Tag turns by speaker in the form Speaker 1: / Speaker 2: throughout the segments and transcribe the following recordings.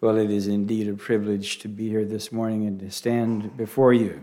Speaker 1: Well, it is indeed a privilege to be here this morning and to stand before you.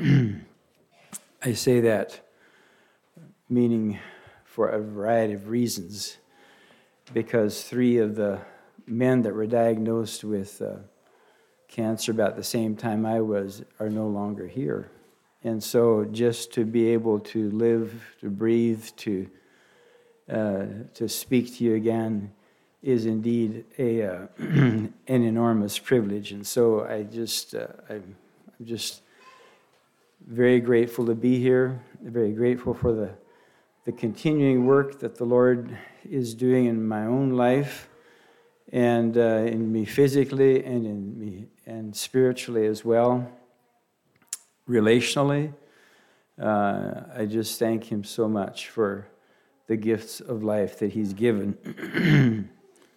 Speaker 1: I say that meaning for a variety of reasons, because 3 of the men that were diagnosed with cancer about the same time I was are no longer here. And so just to be able to live, to breathe, to speak to you again is indeed an enormous privilege. And so I'm just very grateful to be here, very grateful for the continuing work that the Lord is doing in my own life and in me physically and in me and spiritually as well, relationally. I just thank Him so much for the gifts of life that He's given.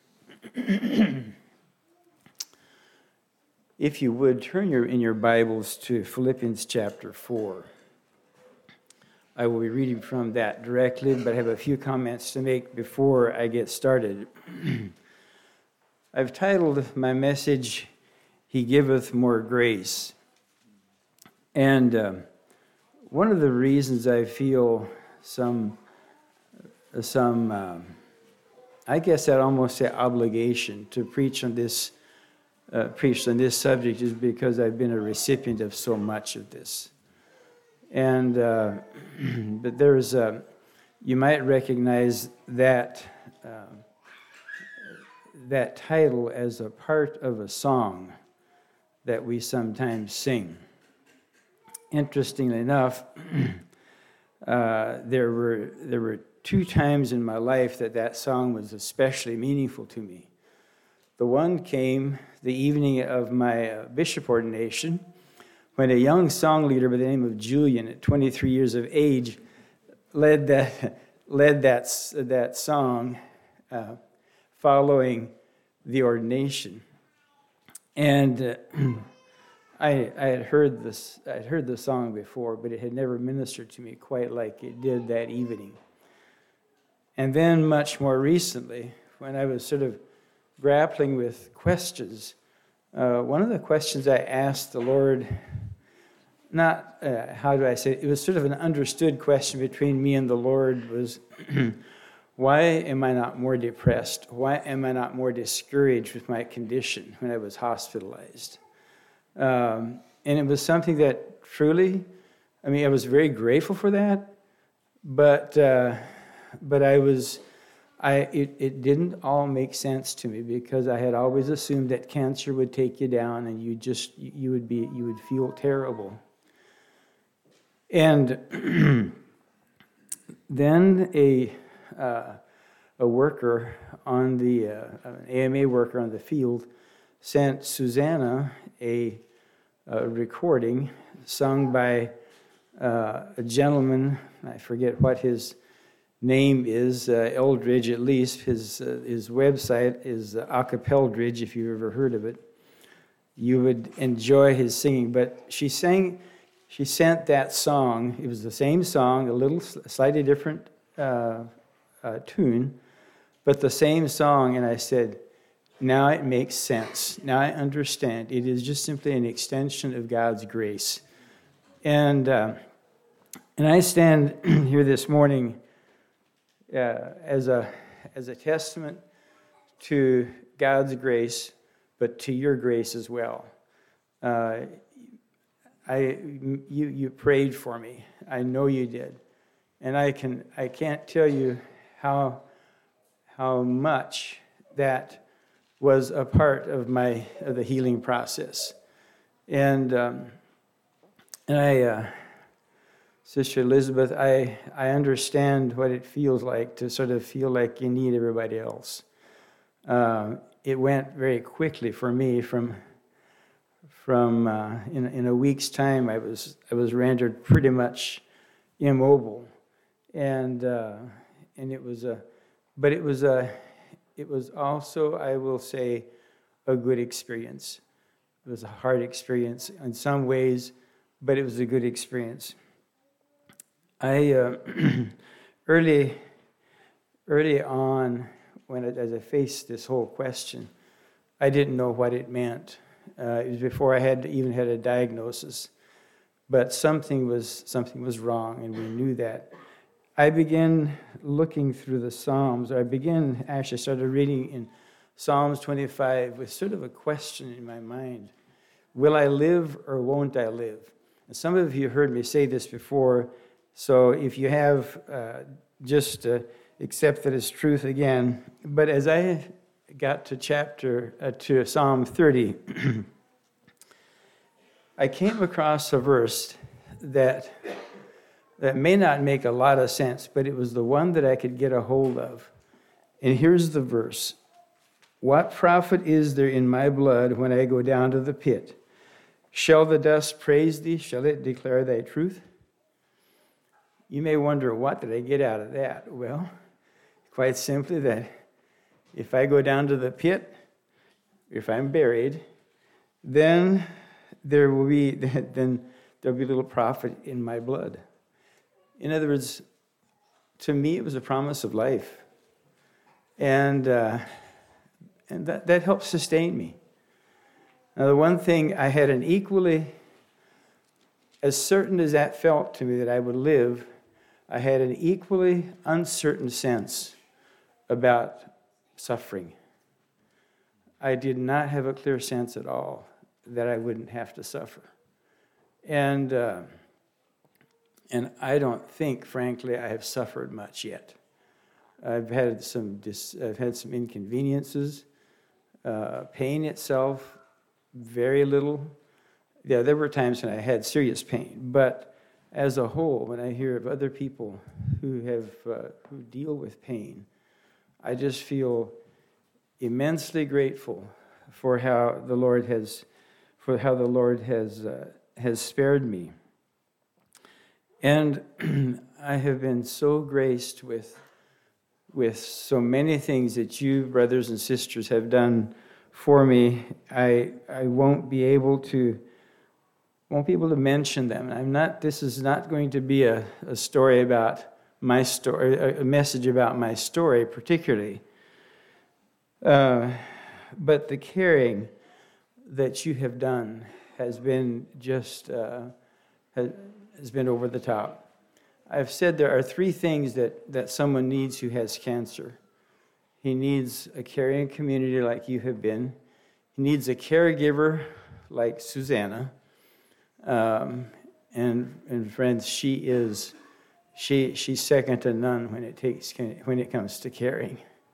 Speaker 1: If you would, turn in your Bibles to Philippians chapter 4. I will be reading from that directly, but I have a few comments to make before I get started. I've titled my message, He Giveth More Grace. And one of the reasons I feel I guess I'd almost say obligation to preach on this subject is because I've been a recipient of so much of this. And but there's you might recognize that that title as a part of a song that we sometimes sing. Interestingly enough, there were 2 times in my life that song was especially meaningful to me. The one came the evening of my bishop ordination, when a young song leader by the name of Julian, at 23 years of age, led that song following the ordination. And I had heard the song before, but it had never ministered to me quite like it did that evening. And then much more recently, when I was sort of grappling with questions, one of the questions I asked the Lord, not, how do I say it was sort of an understood question between me and the Lord, was, why am I not more depressed? Why am I not more discouraged with my condition when I was hospitalized? And it was something that truly, I was very grateful for that, but it didn't all make sense to me, because I had always assumed that cancer would take you down and you would feel terrible. And then a worker on the an AMA worker on the field sent Susanna a recording sung by a gentleman. I forget what his name is, Eldridge at least. His website is Acapeldridge, if you've ever heard of it. You would enjoy his singing. But she sent that song. It was the same song, a slightly different tune, but the same song. And I said, now it makes sense. Now I understand. It is just simply an extension of God's grace. And I stand here this morning as a testament to God's grace, but to your grace as well. You prayed for me. I know you did, and I can't tell you how much that was a part of the healing process. And Sister Elizabeth, I understand what it feels like to sort of feel like you need everybody else. It went very quickly for me. From in a week's time, I was rendered pretty much immobile, and it was also, I will say, a good experience. It was a hard experience in some ways, but it was a good experience. I early on, as I faced this whole question, I didn't know what it meant. It was before I had even had a diagnosis. But something was wrong, and we knew that. I began looking through the Psalms. I started reading in Psalms 25 with sort of a question in my mind. Will I live or won't I live? And some of you heard me say this before, so if you have, just accept that as truth again. But as I got to Psalm 30, I came across a verse that may not make a lot of sense, but it was the one that I could get a hold of. And here's the verse. What profit is there in my blood when I go down to the pit? Shall the dust praise thee? Shall it declare thy truth? You may wonder, what did I get out of that? Well, quite simply that if I go down to the pit, if I'm buried, then there'll be little profit in my blood. In other words, to me, it was a promise of life. And that helped sustain me. Now, the one thing I had an equally, as certain as that felt to me that I would live, I had an equally uncertain sense about suffering. I did not have a clear sense at all that I wouldn't have to suffer. And I don't think, frankly, I have suffered much yet. I've had some inconveniences, pain itself, very little. Yeah, there were times when I had serious pain, but as a whole, when I hear of other people who deal with pain, I just feel immensely grateful for how the Lord has spared me. And I have been so graced with so many things that you, brothers and sisters, have done for me. I won't be able to mention them. This is not going to be a story about my story, a message about my story particularly. But the caring that you have done has been has been over the top. I've said there are three things that someone needs who has cancer. He needs a caring community like you have been. He needs a caregiver like Susanna. And friends, she's second to none when it comes to caring.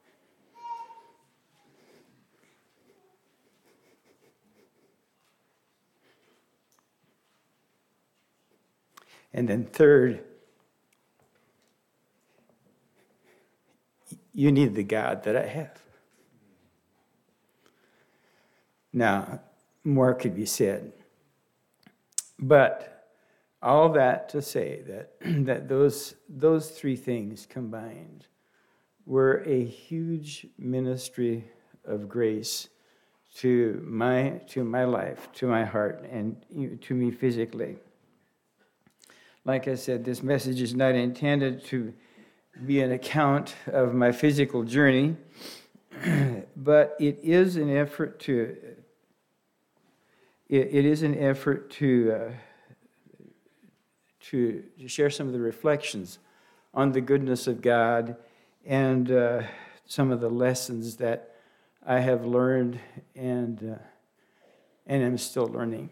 Speaker 1: And then third, you need the God that I have. Now, more could be said. But all that to say that those three things combined were a huge ministry of grace to my life, to my heart, and to me physically. Like I said, this message is not intended to be an account of my physical journey, but it is an effort to share some of the reflections on the goodness of God and some of the lessons that I have learned and am still learning.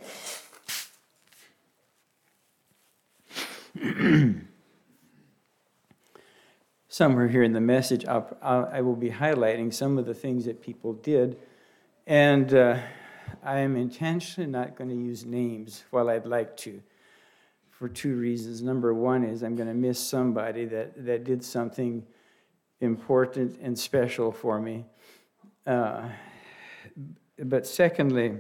Speaker 1: Somewhere here in the message, I will be highlighting some of the things that people did, and I am intentionally not going to use names while I'd like to, for two reasons. Number one is I'm going to miss somebody that did something important and special for me. But secondly,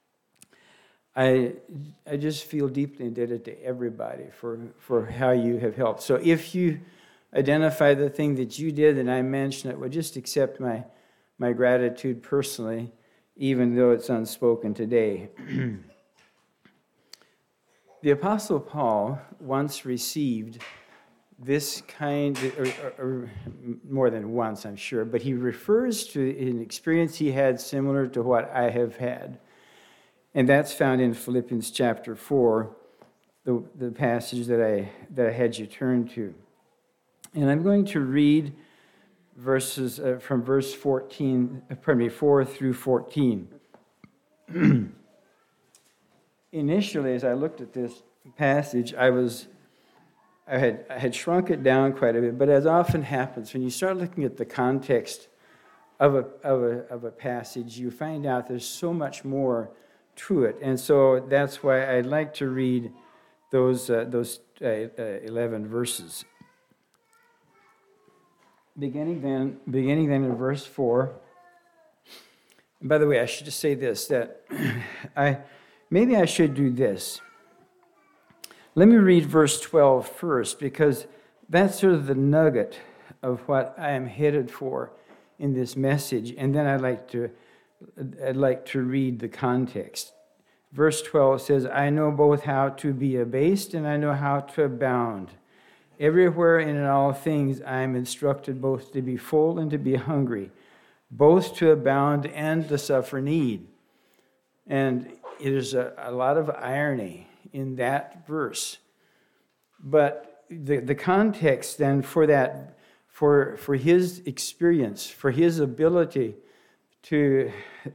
Speaker 1: I just feel deeply indebted to everybody for how you have helped. So if you identify the thing that you did and I mention it, well, just accept my gratitude personally, even though it's unspoken today. The Apostle Paul once received this kind, or more than once, I'm sure, but he refers to an experience he had similar to what I have had. And that's found in Philippians chapter 4, the passage that I had you turn to. And I'm going to read verses from verse 4 through 14. Initially, as I looked at this passage, I had shrunk it down quite a bit, but as often happens, when you start looking at the context of a passage, you find out there's so much more to it. And so that's why I'd like to read those 11 verses. Beginning then in verse 4. And by the way, I should just say this, that maybe I should do this. Let me read verse 12 first, because that's sort of the nugget of what I am headed for in this message, and then I'd like to read the context. Verse 12 says, I know both how to be abased and I know how to abound. Everywhere and in all things I am instructed both to be full and to be hungry, both to abound and to suffer need. And there's a lot of irony in that verse. But the context then for that, for his experience, for his ability to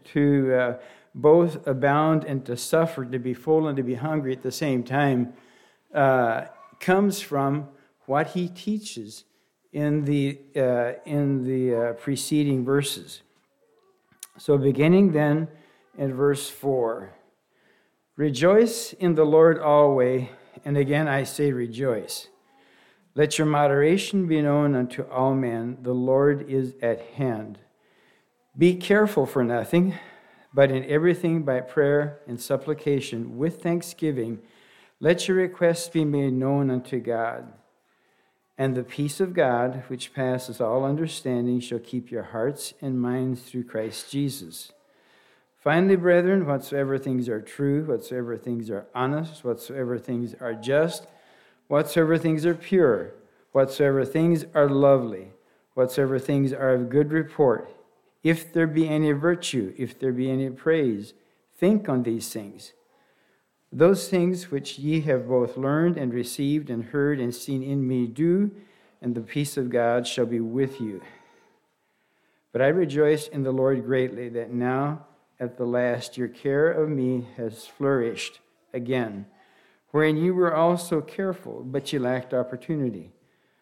Speaker 1: both abound and to suffer, to be full and to be hungry at the same time, comes from what he teaches in the preceding verses. So beginning then in verse 4, rejoice in the Lord always, and again I say rejoice. Let your moderation be known unto all men, the Lord is at hand. Be careful for nothing, but in everything by prayer and supplication with thanksgiving, let your requests be made known unto God. And the peace of God, which passes all understanding, shall keep your hearts and minds through Christ Jesus. Finally, brethren, whatsoever things are true, whatsoever things are honest, whatsoever things are just, whatsoever things are pure, whatsoever things are lovely, whatsoever things are of good report, if there be any virtue, if there be any praise, think on these things. Those things which ye have both learned and received and heard and seen in me do, and the peace of God shall be with you. But I rejoice in the Lord greatly that now at the last your care of me has flourished again, wherein you were also careful, but ye lacked opportunity.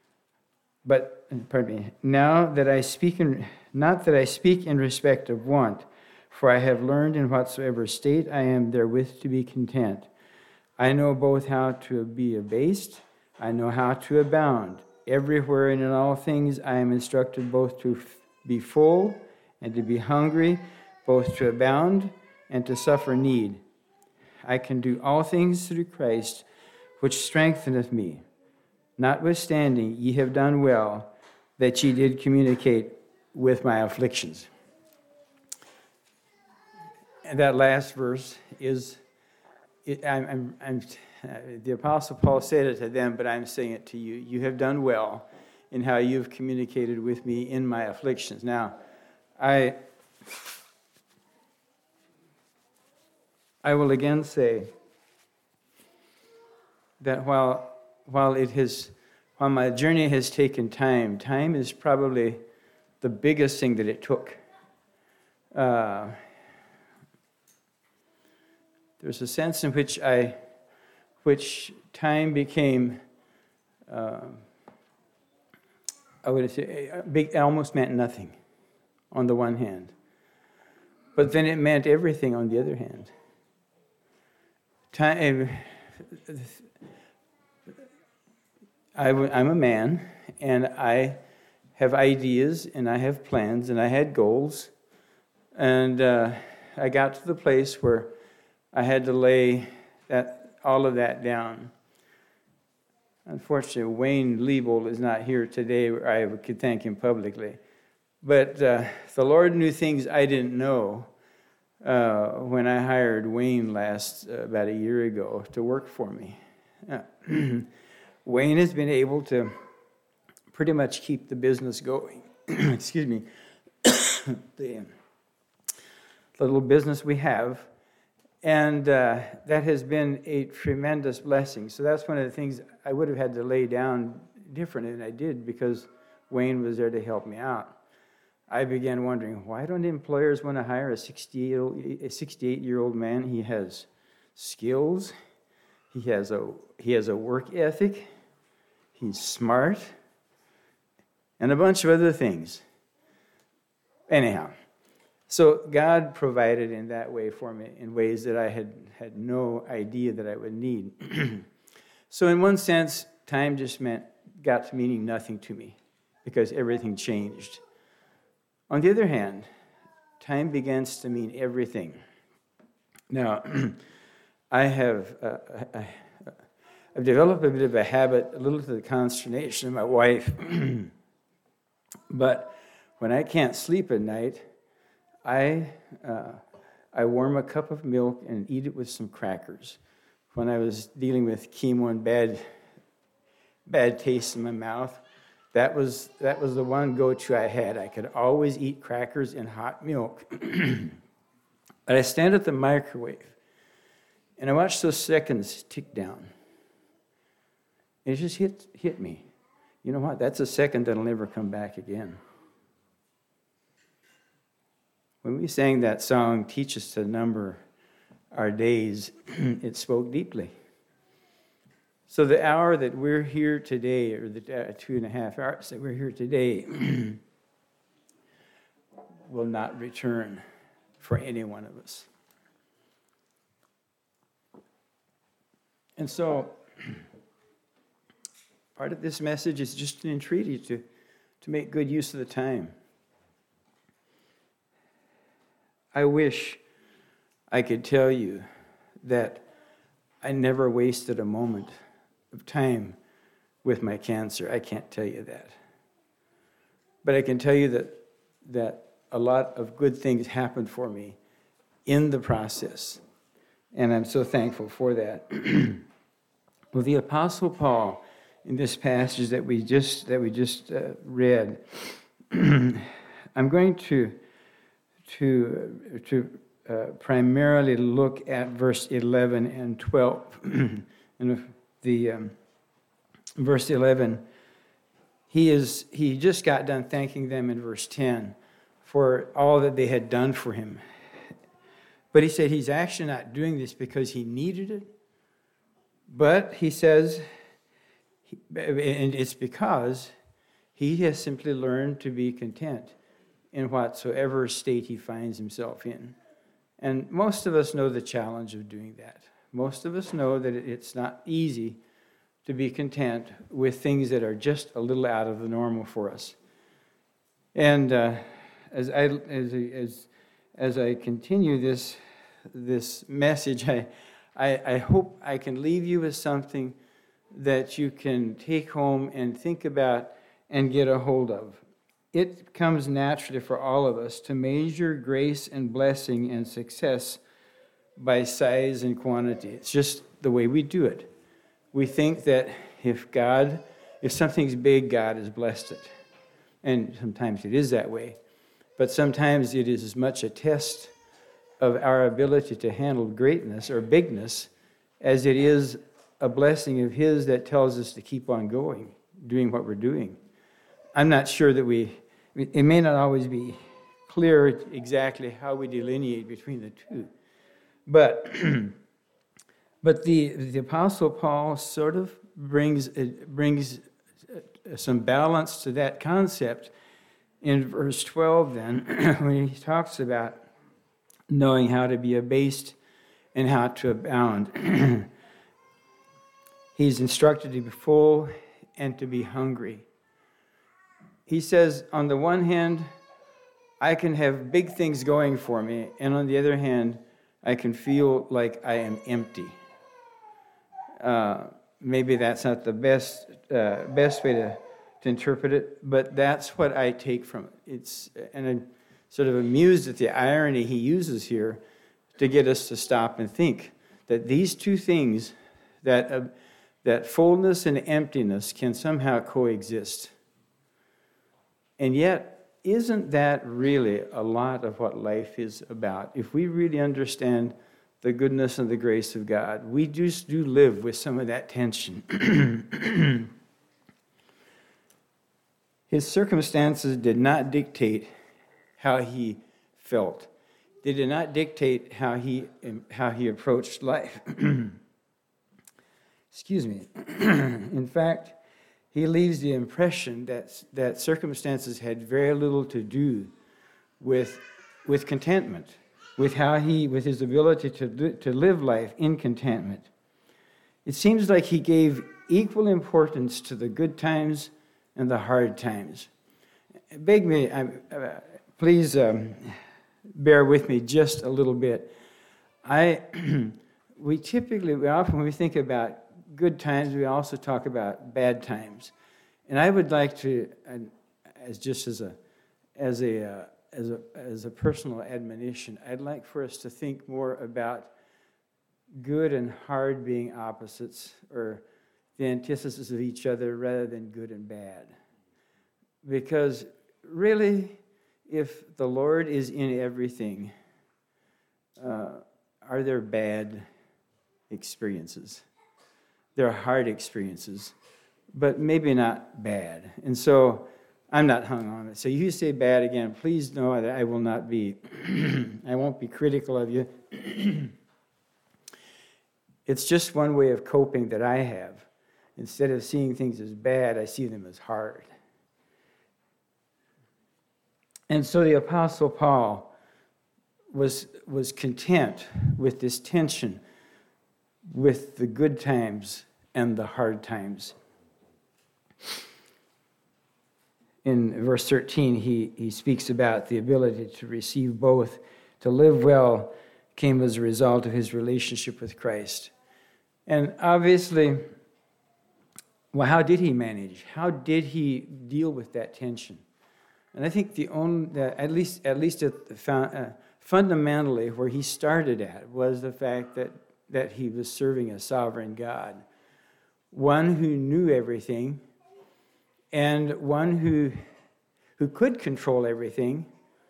Speaker 1: Now that I speak not that I speak in respect of want, for I have learned in whatsoever state I am therewith to be content. I know both how to be abased, I know how to abound. Everywhere and in all things I am instructed both to be full and to be hungry, both to abound and to suffer need. I can do all things through Christ, which strengtheneth me. Notwithstanding, ye have done well that ye did communicate with my afflictions. And that last verse is, the Apostle Paul said it to them, but I'm saying it to you. You have done well in how you've communicated with me in my afflictions. Now, I will again say that while my journey has taken time is probably the biggest thing that it took. There's a sense in which time became, I would say, it almost meant nothing on the one hand. But then it meant everything on the other hand. Time, I'm a man, and I have ideas, and I have plans, and I had goals. And I got to the place where I had to lay all of that down. Unfortunately, Wayne Liebold is not here today. I could thank him publicly. But the Lord knew things I didn't know when I hired Wayne about a year ago to work for me. Wayne has been able to pretty much keep the business going. Excuse me. The little business we have. And that has been a tremendous blessing. So that's one of the things I would have had to lay down different, and I did because Wayne was there to help me out. I began wondering, why don't employers want to hire a 68-year-old man? He has skills. He has a work ethic. He's smart. And a bunch of other things. Anyhow, so God provided in that way for me in ways that I had no idea that I would need. So in one sense, time just got to meaning nothing to me because everything changed. On the other hand, time begins to mean everything. Now, I've developed a bit of a habit, a little to the consternation of my wife, but when I can't sleep at night, I warm a cup of milk and eat it with some crackers. When I was dealing with chemo and bad taste in my mouth, that was the one go-to I had. I could always eat crackers and hot milk. But I stand at the microwave, and I watch those seconds tick down. It just hit me. You know what? That's a second that'll never come back again. When we sang that song, Teach Us to Number Our Days, it spoke deeply. So the hour that we're here today, or the 2.5 hours that we're here today, will not return for any one of us. And so part of this message is just to entreat you to make good use of the time. I wish I could tell you that I never wasted a moment of time with my cancer. I can't tell you that. But I can tell you that a lot of good things happened for me in the process. And I'm so thankful for that. Well, the Apostle Paul, in this passage that we just read, I'm going to primarily look at verse 11 and 12. And verse 11, he just got done thanking them in verse 10 for all that they had done for him. But he said he's actually not doing this because he needed it, but he says, and it's because he has simply learned to be content in whatsoever state he finds himself in. And most of us know the challenge of doing that. Most of us know that it's not easy to be content with things that are just a little out of the normal for us. And as I continue this message, I hope I can leave you with something that you can take home and think about and get a hold of. It comes naturally for all of us to measure grace and blessing and success by size and quantity. It's just the way we do it. We think that if something's big, God has blessed it. And sometimes it is that way. But sometimes it is as much a test of our ability to handle greatness or bigness as it is a blessing of His that tells us to keep on going, doing what we're doing. I'm not sure that it may not always be clear exactly how we delineate between the two. But the Apostle Paul sort of brings some balance to that concept in verse 12 then, when he talks about knowing how to be abased and how to abound. He's instructed to be full and to be hungry. He says, on the one hand, I can have big things going for me, and on the other hand, I can feel like I am empty. Maybe that's not the best way to interpret it, but that's what I take from it. And I'm sort of amused at the irony he uses here to get us to stop and think that these two things, that fullness and emptiness, can somehow coexist. And yet, isn't that really a lot of what life is about? If we really understand the goodness and the grace of God, we just do live with some of that tension. His circumstances did not dictate how he felt. They did not dictate how he approached life. Excuse me. In fact, he leaves the impression that circumstances had very little to do with contentment, with his ability to live life in contentment. It seems like he gave equal importance to the good times and the hard times. Please bear with me just a little bit. We often, when we think about good times, we also talk about bad times. And I would like to, as a personal admonition, I'd like for us to think more about good and hard being opposites, or the antithesis of each other, rather than good and bad. Because really, if the Lord is in everything, are there bad experiences? There are hard experiences, but maybe not bad. And so I'm not hung on it. So you say bad again, please know that I will not be, I won't be critical of you. It's just one way of coping that I have. Instead of seeing things as bad, I see them as hard. And so the Apostle Paul was content with this tension with the good times and the hard times. In verse 13, he speaks about the ability to receive both. To live well came as a result of his relationship with Christ. And obviously, well, how did he manage? How did he deal with that tension? And I think fundamentally where he started at was the fact that he was serving a sovereign God, one who knew everything, and one who could control everything,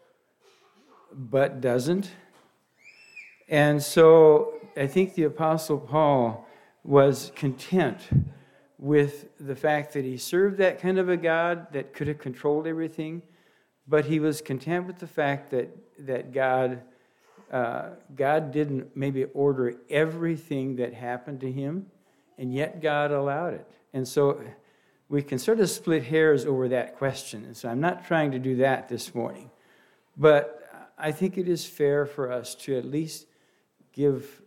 Speaker 1: but doesn't. And so I think the Apostle Paul was content with the fact that he served that kind of a God that could have controlled everything, but he was content with the fact that God didn't maybe order everything that happened to him, and yet God allowed it. And so we can sort of split hairs over that question. And so I'm not trying to do that this morning. But I think it is fair for us to at least give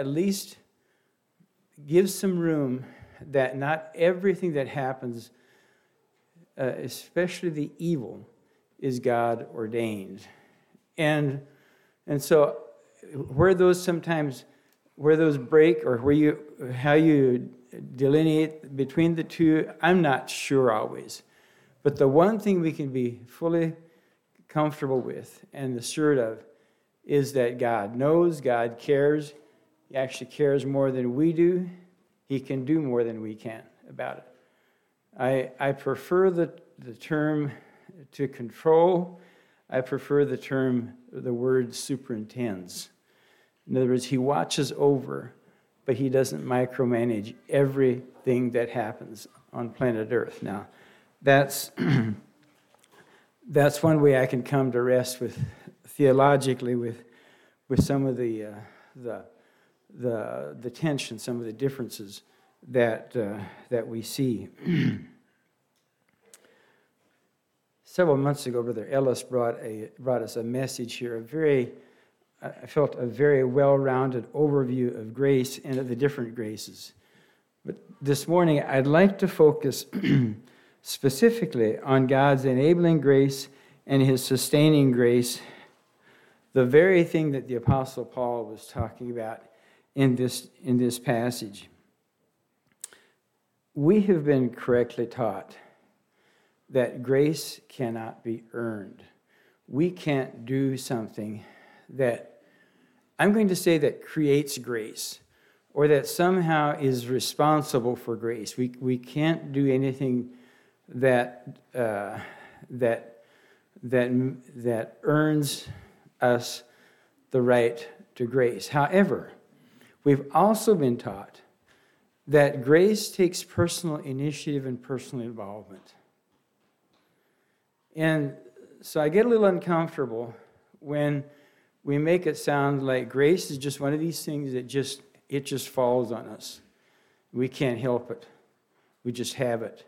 Speaker 1: some room that not everything that happens, especially the evil, is God ordained. And so where those break, or how you delineate between the two, I'm not sure always. But the one thing we can be fully comfortable with and assured of is that God knows, God cares. He actually cares more than we do. He can do more than we can about it. I prefer the term to control. I prefer the word superintends. In other words, he watches over, but he doesn't micromanage everything that happens on planet Earth. Now, that's one way I can come to rest with theologically with some of the tension, some of the differences that we see. Several months ago, Brother Ellis brought us a message here, I felt a very well-rounded overview of grace and of the different graces. But this morning, I'd like to focus specifically on God's enabling grace and his sustaining grace, the very thing that the Apostle Paul was talking about in this passage. We have been correctly taught that grace cannot be earned. We can't do something that, I'm going to say, that creates grace, or that somehow is responsible for grace. We can't do anything that that earns us the right to grace. However, we've also been taught that grace takes personal initiative and personal involvement. And so I get a little uncomfortable when we make it sound like grace is just one of these things that it just falls on us. We can't help it. We just have it.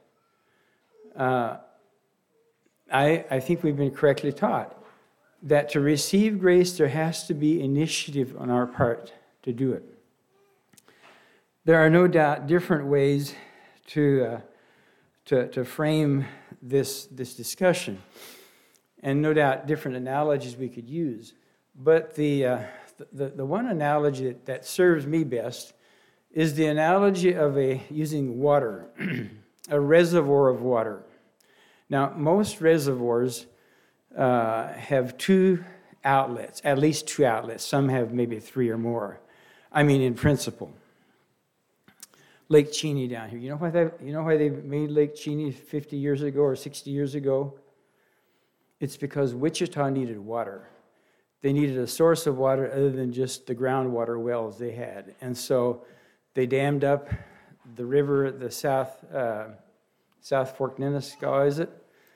Speaker 1: I think we've been correctly taught that to receive grace, there has to be initiative on our part to do it. There are no doubt different ways to frame this discussion, and no doubt different analogies we could use. But the one analogy that serves me best is the analogy of using water, a reservoir of water. Now, most reservoirs have two outlets, at least two outlets. Some have maybe three or more. I mean, in principle. Lake Cheney down here. You know why they made Lake Cheney 50 years ago or 60 years ago? It's because Wichita needed water. They needed a source of water other than just the groundwater wells they had. And so they dammed up the river at the South Fork Nenasko, is it?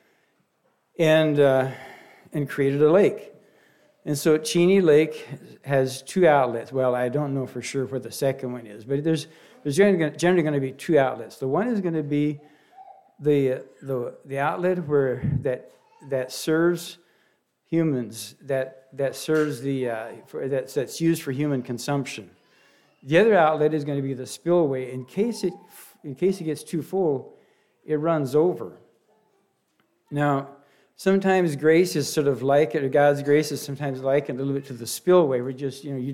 Speaker 1: And created a lake. And so Cheney Lake has two outlets. Well, I don't know for sure what the second one is, but there's generally going to be two outlets. The one is going to be the outlet that serves humans, that serves that's used for human consumption. The other outlet is going to be the spillway. In case it gets too full, it runs over. Now, sometimes grace is sort of like it, or God's grace is sometimes like it a little bit to the spillway. Where you're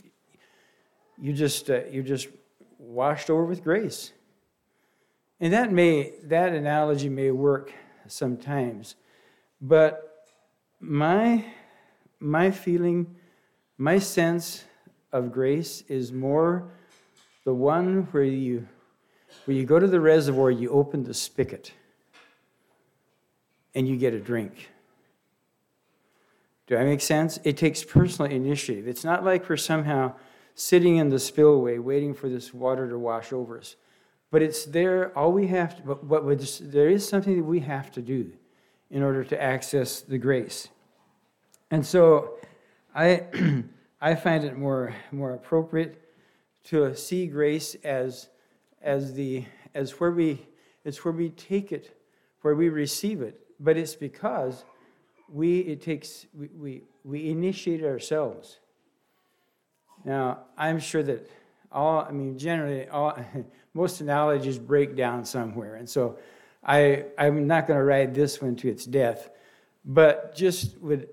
Speaker 1: just washed over with grace, and that analogy may work sometimes, but my feeling, my sense of grace is more the one where you go to the reservoir, you open the spigot, and you get a drink. Do I make sense? It takes personal initiative. It's not like we're somehow sitting in the spillway waiting for this water to wash over us. But it's there, all we have to, there is something that we have to do in order to access the grace. And so I find it more appropriate to see grace as where we take it, where we receive it. But it's because we initiate it ourselves. Now, I'm sure that generally most analogies break down somewhere. And so I'm not going to ride this one to its death, but just would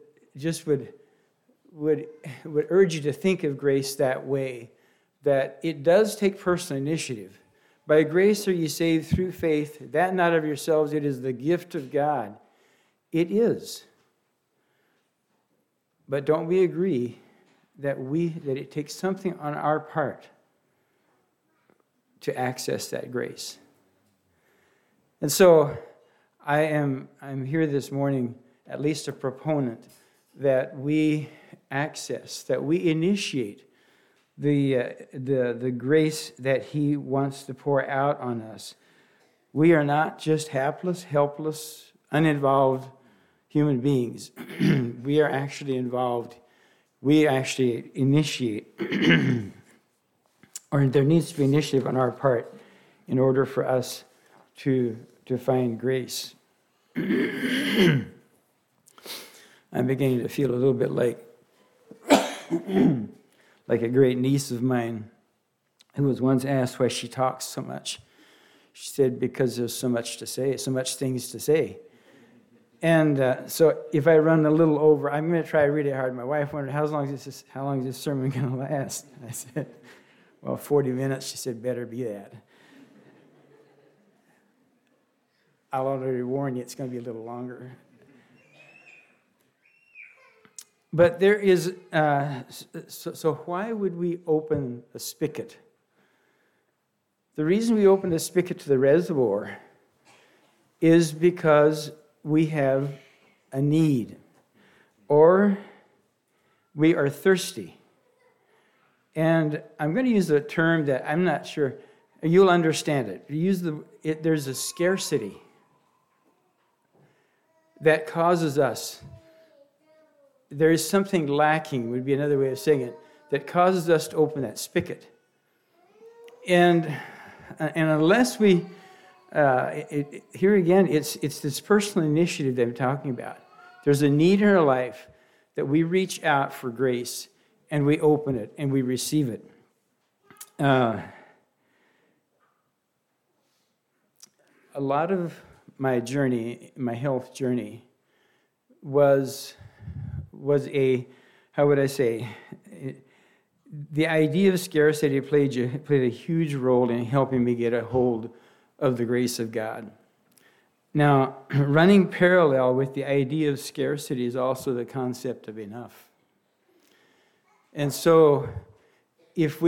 Speaker 1: urge you to think of grace that way, that it does take personal initiative. By grace are ye saved through faith, that not of yourselves, it is the gift of God. It is. But don't we agree that it takes something on our part to access that grace? And so I'm here this morning, at least a proponent, that we access, that we initiate the grace that he wants to pour out on us. We are not just hapless, helpless, uninvolved human beings. We are actually involved. We actually initiate, or there needs to be initiative on our part in order for us to find grace. I'm beginning to feel a little bit like a great niece of mine who was once asked why she talks so much. She said, because there's so much to say, so much things to say. And so if I run a little over, I'm going to try really hard. My wife wondered, how long is this sermon going to last? I said, well, 40 minutes. She said, better be that. I'll already warn you, it's going to be a little longer. But there is, so why would we open a spigot? The reason we open the spigot to the reservoir is because we have a need, or we are thirsty. And I'm going to use a term that I'm not sure you'll understand it. There's a scarcity that causes us. There is something lacking, would be another way of saying it, that causes us to open that spigot. And unless we, here again, it's this personal initiative that I'm talking about. There's a need in our life that we reach out for grace, and we open it, and we receive it. A lot of my journey, my health journey, was a, how would I say, the idea of scarcity played a huge role in helping me get a hold of the grace of God. Now, running parallel with the idea of scarcity is also the concept of enough. And so, if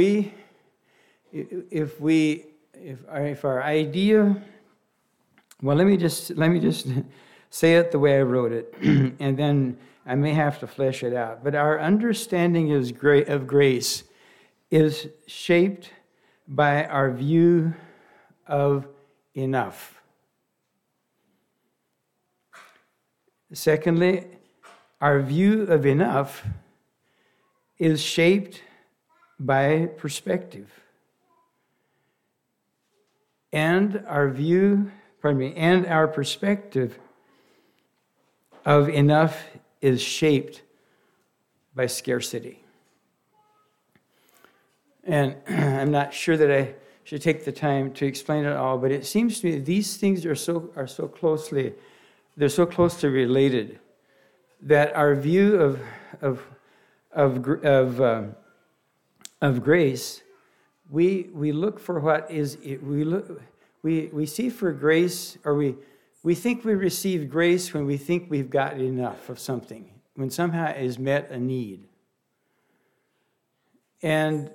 Speaker 1: our idea, well, let me just say it the way I wrote it, and then I may have to flesh it out. But our understanding of grace is shaped by our view of enough. Secondly, our view of enough is shaped by perspective. And our perspective of enough is shaped by scarcity. And I'm not sure that I should take the time to explain it all, but it seems to me that these things are so closely related that our view of grace, we look for what is we see for grace, or we think we receive grace when we think we've got enough of something, when somehow is met a need. And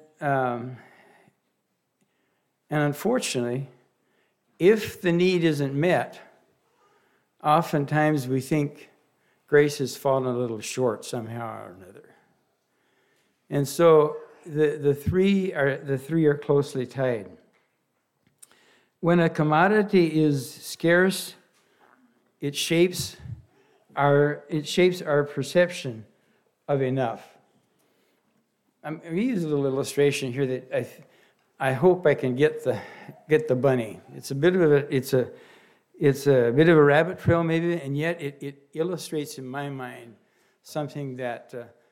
Speaker 1: unfortunately, if the need isn't met, oftentimes we think grace has fallen a little short somehow or another. And so the three are closely tied. When a commodity is scarce, it shapes our perception of enough. I'm going to use a little illustration here that I hope I can get the bunny. It's a bit of a rabbit trail maybe, and yet it illustrates in my mind something that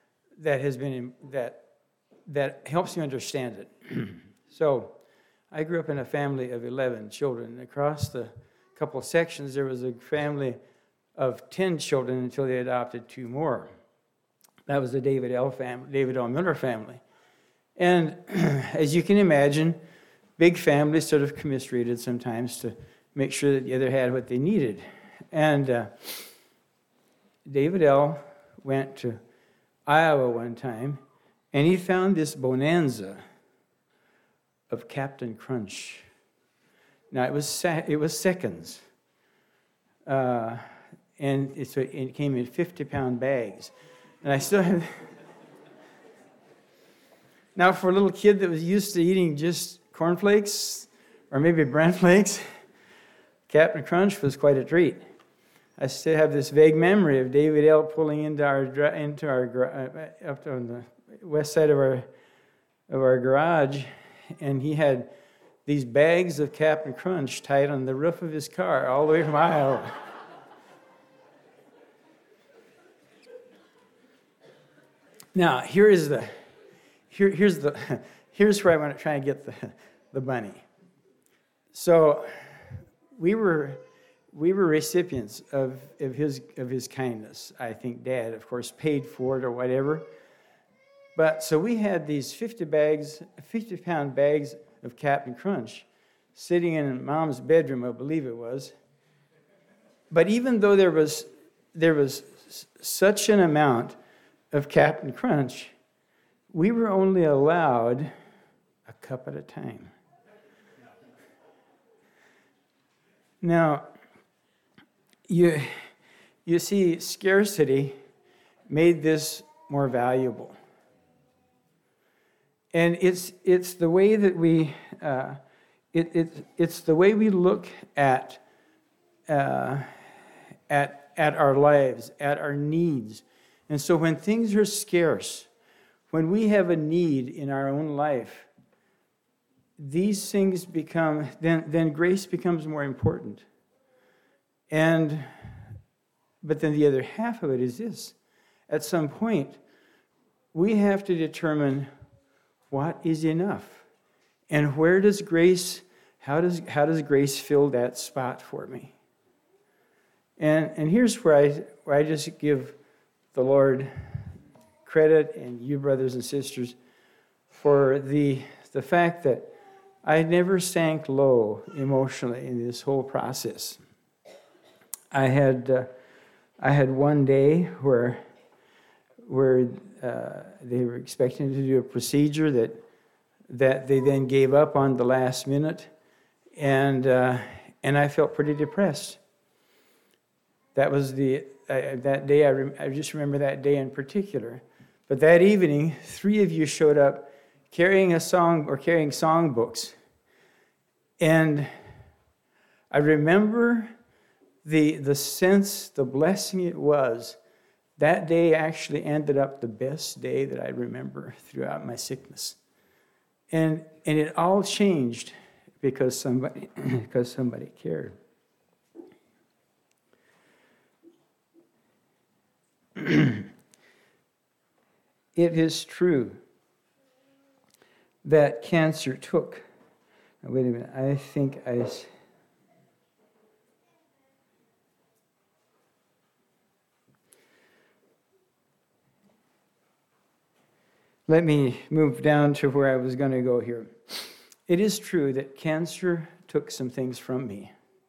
Speaker 1: helps me understand it. So, I grew up in a family of 11 children. Across the couple of sections, there was a family of 10 children until they adopted 2 more. That was the David L. Miller family. And as you can imagine, big families sort of commiserated sometimes to make sure that the other had what they needed. And David L. went to Iowa one time, and he found this bonanza of Captain Crunch. Now, it was seconds. And it came in 50-pound bags. And I still have... Now, for a little kid that was used to eating just cornflakes, or maybe bran flakes, Captain Crunch was quite a treat. I still have this vague memory of David L. pulling into our up on the west side of our garage, and he had these bags of Captain Crunch tied on the roof of his car all the way from Iowa. Now, here's where I want to try and get the bunny. So, we were recipients of his kindness. I think Dad, of course, paid for it or whatever. But so we had these 50-pound bags of Captain Crunch sitting in Mom's bedroom, I believe it was. But even though there was such an amount of Captain Crunch, we were only allowed a cup at a time. Now, You see, scarcity made this more valuable. And it's the way that we it's the way we look at our lives, at our needs. And so when things are scarce, when we have a need in our own life, these things become, then grace becomes more important. But then the other half of it is this. At some point, we have to determine what is enough. And where does grace, how does grace fill that spot for me? And here's where I just give the Lord credit, and you brothers and sisters, for the fact that I never sank low emotionally in this whole process. I had one day where they were expecting to do a procedure that they then gave up on the last minute, and I felt pretty depressed. That was that day. I just remember that day in particular. But that evening, 3 of you showed up carrying a song or carrying songbooks, and I remember the sense, the blessing it was. That day actually ended up the best day that I remember throughout my sickness. And it all changed because somebody cared. It is true that cancer took. Now, wait a minute. I think I. Let me move down to where I was going to go here. It is true that cancer took some things from me.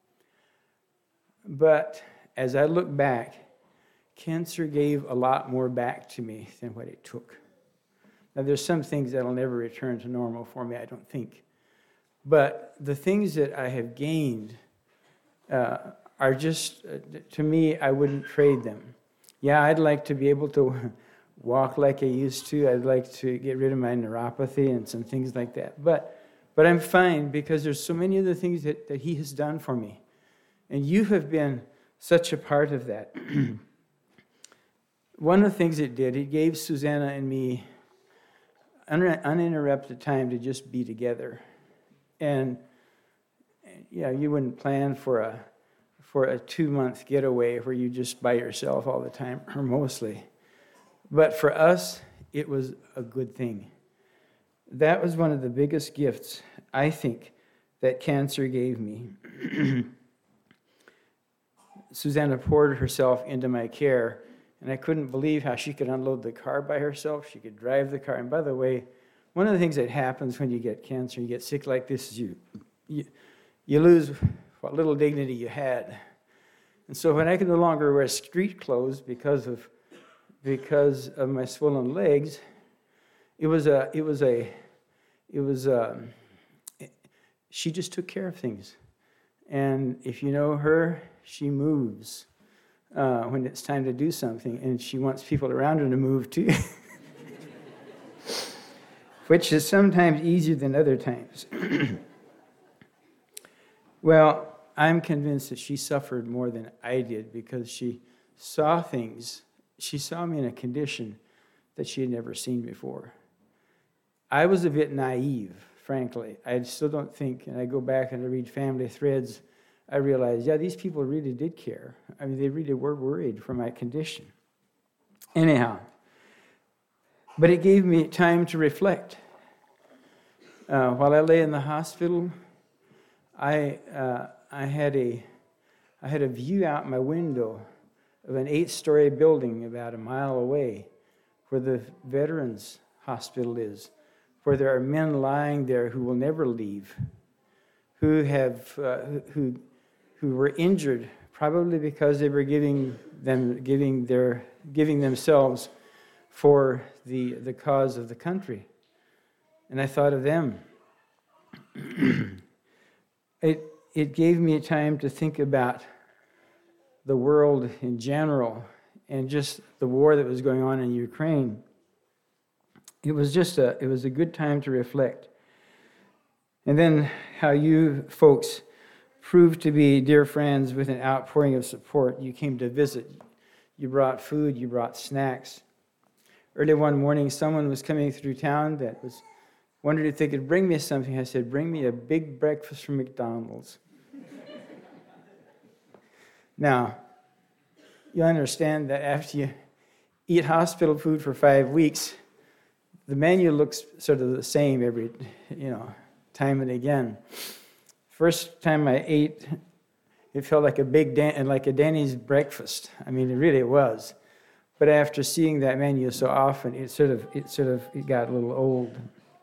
Speaker 1: But as I look back, cancer gave a lot more back to me than what it took. Now, there's some things that'll never return to normal for me, I don't think. But the things that I have gained are just, to me, I wouldn't trade them. Yeah, I'd like to be able to walk like I used to. I'd like to get rid of my neuropathy and some things like that. But I'm fine because there's so many other things that he has done for me. And you have been such a part of that. One of the things it did, it gave Susanna and me uninterrupted time to just be together. And yeah, you wouldn't plan for a 2-month getaway where you just by yourself all the time, or mostly. But for us, it was a good thing. That was one of the biggest gifts, I think, that cancer gave me. Susanna poured herself into my care, and I couldn't believe how she could unload the car by herself. She could drive the car. And by the way, one of the things that happens when you get cancer, you get sick like this, is you lose what little dignity you had. And so when I could no longer wear street clothes because of my swollen legs, she just took care of things. And if you know her, she moves when it's time to do something, and she wants people around her to move too, which is sometimes easier than other times. Well, I'm convinced that she suffered more than I did because she saw things. She saw me in a condition that she had never seen before. I was a bit naive, frankly. I still don't think, and I go back and I read Family Threads, I realized, yeah, these people really did care. I mean, they really were worried for my condition. Anyhow, but it gave me time to reflect. While I lay in the hospital, I had a view out my window of an 8-story building about a mile away where the Veterans Hospital is, where there are men lying there who will never leave, who were injured probably because they were giving themselves for the cause of the country. And I thought of them. It gave me time to think about the world in general and just the war that was going on in Ukraine. It was a good time to reflect. And then how you folks proved to be dear friends with an outpouring of support. You came to visit. You brought food. You brought snacks. Early one morning, someone was coming through town that wondered if they could bring me something. I said, bring me a big breakfast from McDonald's. Now, you understand that after you eat hospital food for 5 weeks, the menu looks sort of the same every, time and again. First time I ate, it felt like a Denny's breakfast. I mean, it really was. But after seeing that menu so often, it got a little old.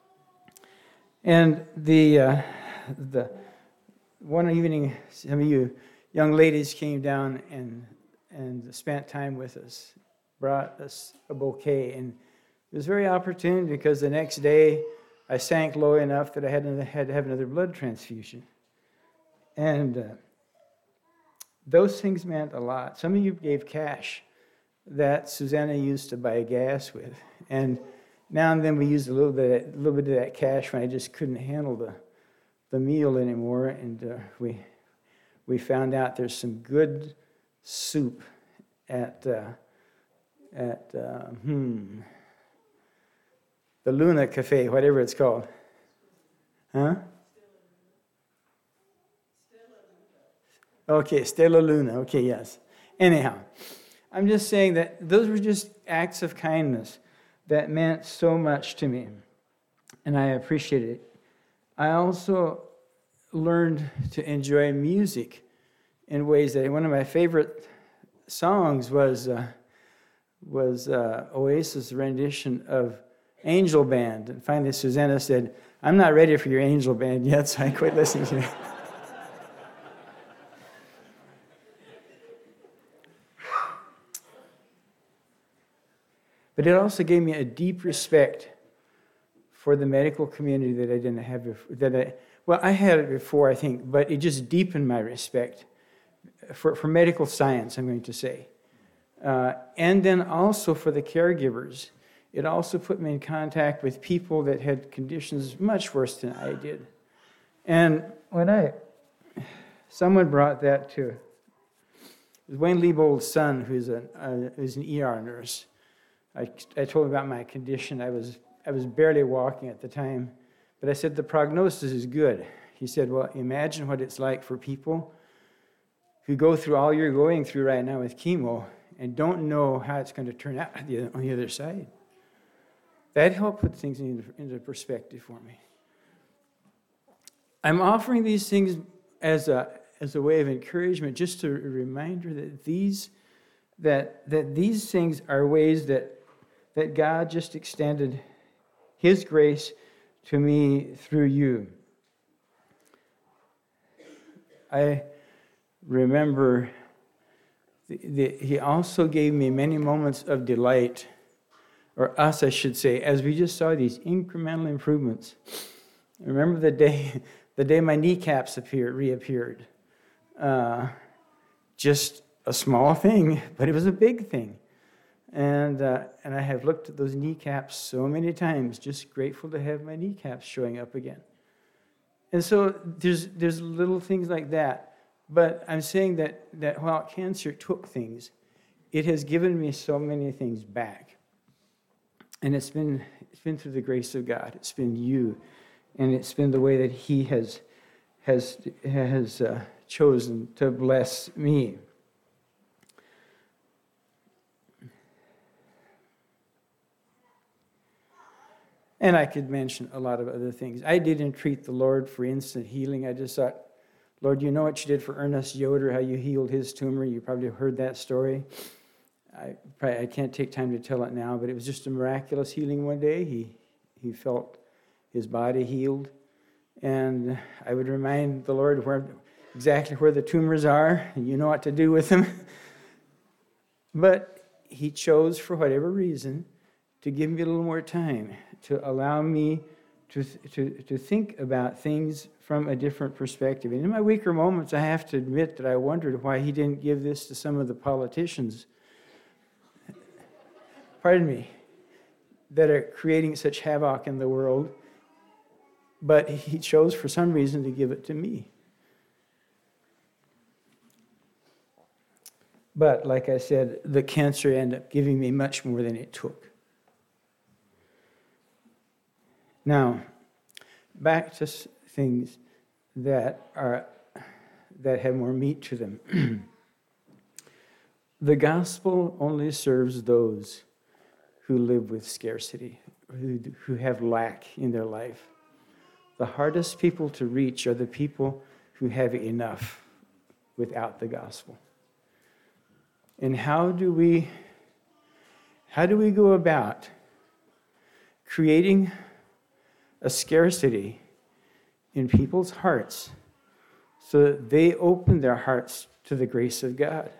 Speaker 1: And the one evening, some of you young ladies came down and spent time with us, brought us a bouquet, and it was very opportune because the next day I sank low enough that I had to have another blood transfusion. And those things meant a lot. Some of you gave cash that Susanna used to buy gas with. And now and then we used a little bit of that cash when I just couldn't handle the meal anymore. And we found out there's some good soup at the Luna Cafe, whatever it's called. Huh? Okay, Stella Luna. Okay, yes. Anyhow, I'm just saying that those were just acts of kindness that meant so much to me, and I appreciate it. I also learned to enjoy music in ways that one of my favorite songs was Oasis' rendition of Angel Band. And finally, Susanna said, I'm not ready for your Angel Band yet, so I quit listening to it. But it also gave me a deep respect for the medical community that I didn't have before. I had it before, I think, but it just deepened my respect for medical science, I'm going to say. And then also for the caregivers. It also put me in contact with people that had conditions much worse than I did. And when someone brought that to Wayne Liebold's son, who's an ER nurse. I told him about my condition. I was barely walking at the time, but I said the prognosis is good. He said, well, imagine what it's like for people who go through all you're going through right now with chemo and don't know how it's going to turn out on the other side. That helped put things into perspective for me. I'm offering these things as a way of encouragement, just a reminder that these things are ways that God just extended His grace to me through you. I remember He also gave me many moments of delight, or us, I should say, as we just saw these incremental improvements. I remember the day my kneecaps reappeared. Just a small thing, but it was a big thing. And I have looked at those kneecaps so many times, just grateful to have my kneecaps showing up again. And so there's little things like that. But I'm saying that while cancer took things, it has given me so many things back. And it's been through the grace of God. It's been you, and it's been the way that He has chosen to bless me. And I could mention a lot of other things. I did entreat the Lord for instant healing. I just thought, Lord, you know what you did for Ernest Yoder, how you healed his tumor. You probably heard that story. I can't take time to tell it now, but it was just a miraculous healing one day. He felt his body healed. And I would remind the Lord exactly where the tumors are, and you know what to do with them. But He chose, for whatever reason, to give me a little more time, to allow me to think about things from a different perspective. And in my weaker moments, I have to admit that I wondered why he didn't give this to some of the politicians, pardon me, that are creating such havoc in the world, but he chose for some reason to give it to me. But like I said, the cancer ended up giving me much more than it took. Now, back to things that have more meat to them. The gospel only serves those who live with scarcity, who have lack in their life. The hardest people to reach are the people who have enough without the gospel. And how do we go about creating a scarcity in people's hearts so that they open their hearts to the grace of God?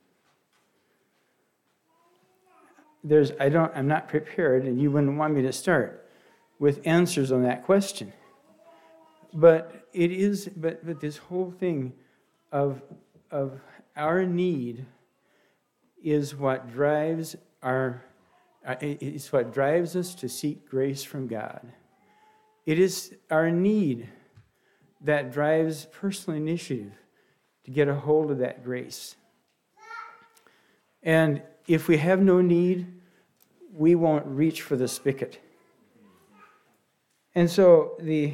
Speaker 1: I'm not prepared, and you wouldn't want me to start with answers on that question. But this whole thing of our need is what drives us to seek grace from God. It is our need that drives personal initiative to get a hold of that grace. And if we have no need, we won't reach for the spigot. And so the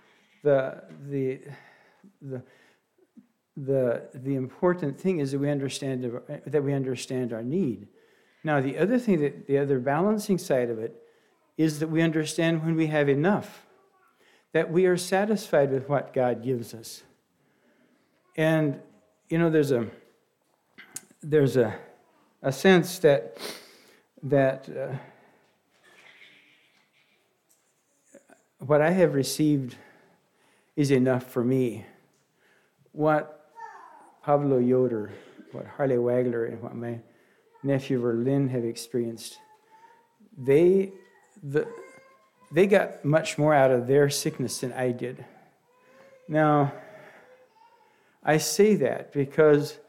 Speaker 1: important thing is that we understand our need. Now, the other balancing side of it is that we understand when we have enough, that we are satisfied with what God gives us. And there's a sense that what I have received is enough for me. What Pablo Yoder, what Harley Wagler, and what my nephew Verlin have experienced, they got much more out of their sickness than I did. Now, I say that because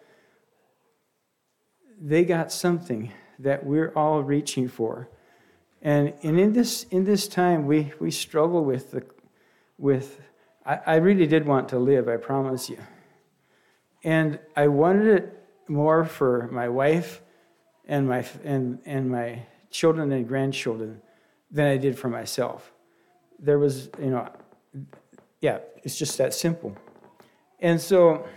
Speaker 1: they got something that we're all reaching for. And in this time, we struggle with I really did want to live, I promise you. And I wanted it more for my wife and my children and grandchildren than I did for myself. There was, it's just that simple. And so,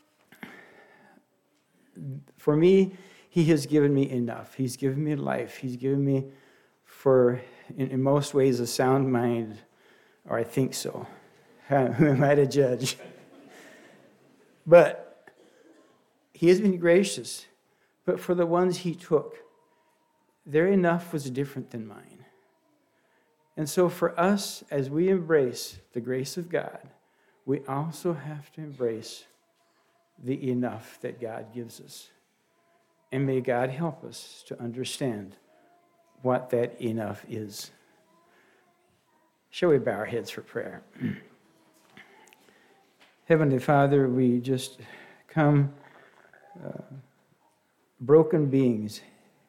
Speaker 1: for me, he has given me enough. He's given me life. He's given me, in most ways, a sound mind, or I think so. Who am I to judge? But he has been gracious. But for the ones he took, their enough was different than mine. And so for us, as we embrace the grace of God, we also have to embrace the enough that God gives us. And may God help us to understand what that enough is. Shall we bow our heads for prayer? Heavenly Father, we just come broken beings,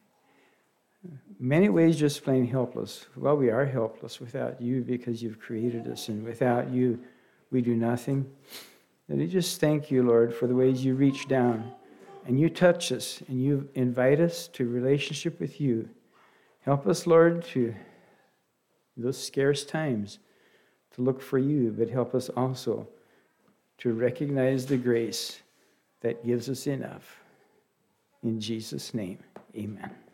Speaker 1: many ways just plain helpless. Well, we are helpless without you because you've created us, and without you, we do nothing. And we just thank you, Lord, for the ways you reach down and you touch us and you invite us to relationship with you. Help us, Lord, to those scarce times to look for you, but help us also to recognize the grace that gives us enough. In Jesus' name, amen.